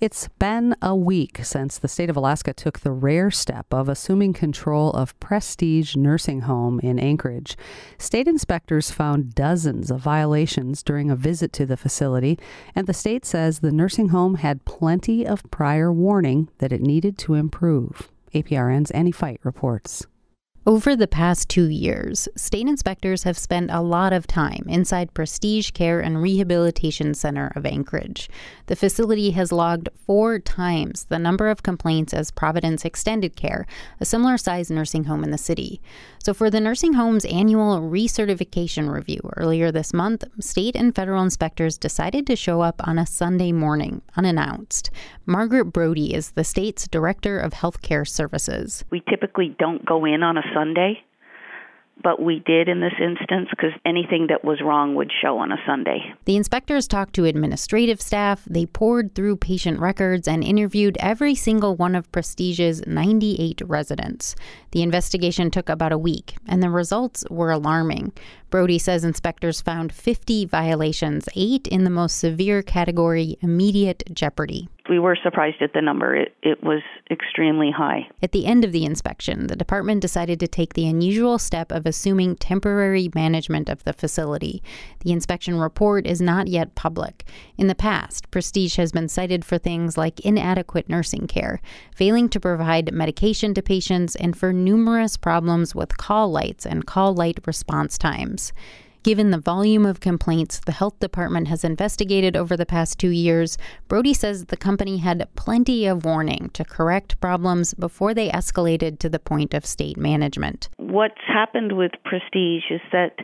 It's been a week since the state of Alaska took the rare step of assuming control of Prestige Nursing Home in Anchorage. State inspectors found dozens of violations during a visit to the facility, and the state says the nursing home had plenty of prior warning that it needed to improve. APRN's Annie Fight reports. Over the past 2 years, state inspectors have spent a lot of time inside Prestige Care and Rehabilitation Center of Anchorage. The facility has logged 4 times the number of complaints as Providence Extended Care, a similar-sized nursing home in the city. So for the nursing home's annual recertification review earlier this month, state and federal inspectors decided to show up on a Sunday morning, unannounced. Margaret Brody is the state's Director of Healthcare Services. We typically don't go in on a Sunday, but we did in this instance because anything that was wrong would show on a Sunday. The inspectors talked to administrative staff, they poured through patient records, and interviewed every single one of Prestige's 98 residents. The investigation took about a week, and the results were alarming. Brody says inspectors found 50 violations, 8 in the most severe category, immediate jeopardy. We were surprised at the number. It was extremely high. At the end of the inspection, the department decided to take the unusual step of assuming temporary management of the facility. The inspection report is not yet public. In the past, Prestige has been cited for things like inadequate nursing care, failing to provide medication to patients, and for numerous problems with call lights and call light response times. Given the volume of complaints the health department has investigated over the past 2 years, Brody says the company had plenty of warning to correct problems before they escalated to the point of state management. What's happened with Prestige is that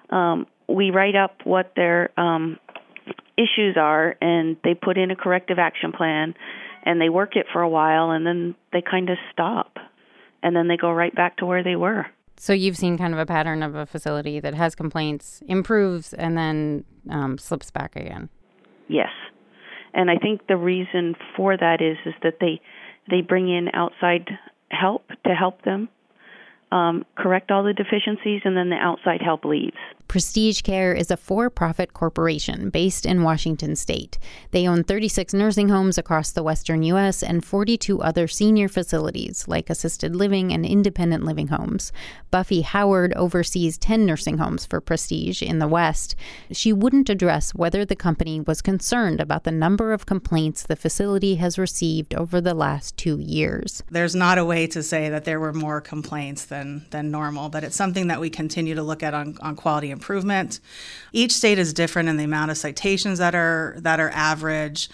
we write up what their issues are, and they put in a corrective action plan, and they work it for a while, and then they kind of stop, and then they go right back to where they were. So you've seen kind of a pattern of a facility that has complaints, improves, and then slips back again. Yes. And I think the reason for that is that they bring in outside help to help them correct all the deficiencies, and then the outside help leaves. Prestige Care is a for-profit corporation based in Washington state. They own 36 nursing homes across the western U.S. and 42 other senior facilities like assisted living and independent living homes. Buffy Howard oversees 10 nursing homes for Prestige in the West. She wouldn't address whether the company was concerned about the number of complaints the facility has received over the last 2 years. There's not a way to say that there were more complaints than normal, but it's something that we continue to look at on quality improvement. Each state is different in the amount of citations that are average.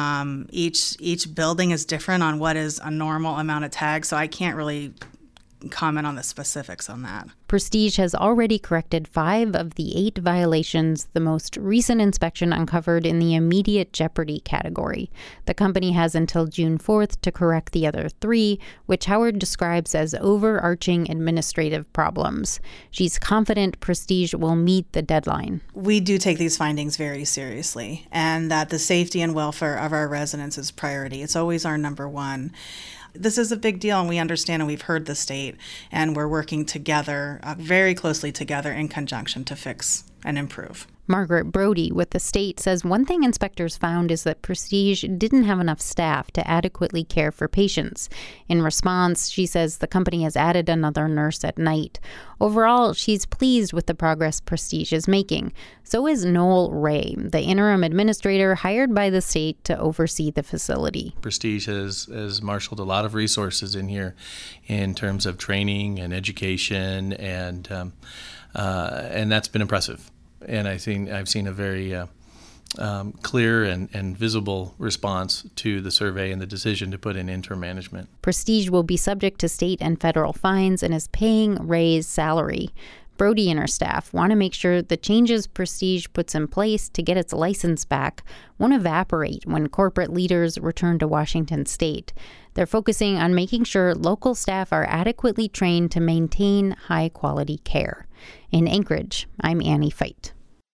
Each building is different on what is a normal amount of tags, so I can't really comment on the specifics on that. Prestige has already corrected 5 of the 8 violations the most recent inspection uncovered in the immediate jeopardy category. The company has until June 4th to correct the other 3, which Howard describes as overarching administrative problems. She's confident Prestige will meet the deadline. We do take these findings very seriously, and that the safety and welfare of our residents is priority. It's always our number one. This is a big deal, and we understand, and we've heard the state, and we're working together, very closely together in conjunction to fix and improve. Margaret Brody with the state says one thing inspectors found is that Prestige didn't have enough staff to adequately care for patients. In response, she says the company has added another nurse at night. Overall, she's pleased with the progress Prestige is making. So is Noel Ray, the interim administrator hired by the state to oversee the facility. Prestige has marshaled a lot of resources in here in terms of training and education, and that's been impressive. And I've seen a very clear and visible response to the survey and the decision to put in interim management. Prestige will be subject to state and federal fines and is paying Ray's salary. Brody and her staff want to make sure the changes Prestige puts in place to get its license back won't evaporate when corporate leaders return to Washington state. They're focusing on making sure local staff are adequately trained to maintain high-quality care. In Anchorage, I'm Annie Fight.